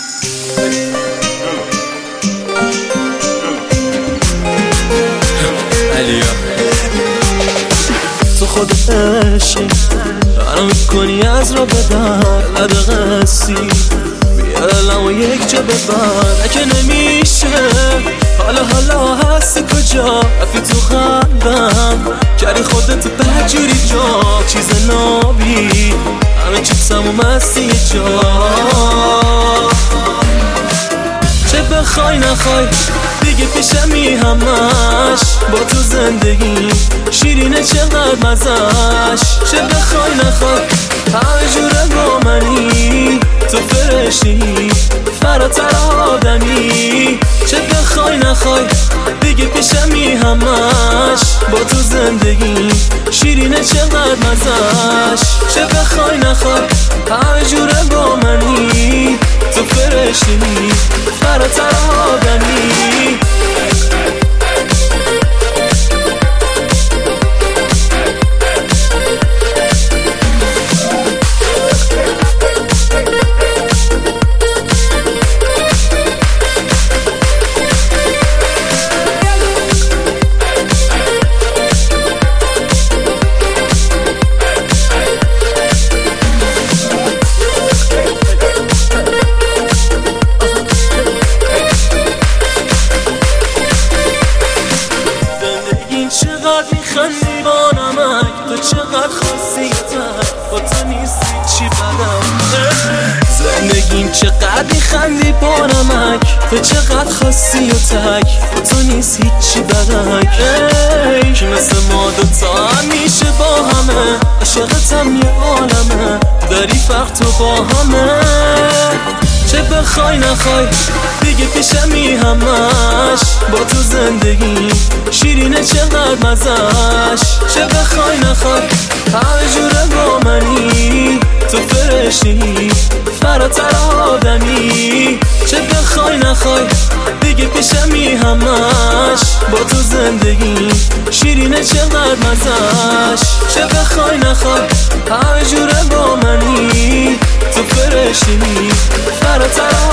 تو خود عشقی منو میکنی از را بدر لد قصی بیا دلم و یک جا ببر اگه نمیشه حالا هستی کجا رفی تو قلبم کردی خودت بدجوری جا چیز نابی همه چی تموم هستی جا چه بخوای نخوای دیگه پیشمی همش با تو زندگی شیرینه چقدر مزش چه بخوای نخوای همه جوره با منی تو فرشتی فراتر آدمی چه بخوای نخوای دیگه پیشمی همش با تو زندگی شیرینه چقدر مزش چه بخوای نخوای همه جوره با منی تو فرشتی فراتر آدمی چقدر میخندی با نمک تو چقدر خاصیتر با تو نیستی چی بدم زندگیم چقدر میخندی با نمک تو چقدر خاصی و تک با تو نیست هیچی بدک که مثل ما دوتا همیشه با همه عاشقتم یه عالمه داری فرق تو با همه چه بخوای نخوای دیگه پیشمی همش با تو زندگی شیرینه چقدر مزش چه بخوای نخوای همه جوره با منی تو فرشتی فراتر آدمی چه بخوای نخوای دیگه پیشمی همش با تو زندگی شیرینه چقدر مزش چه بخوای نخوای همه جوره با منی تو فرشتی فراتر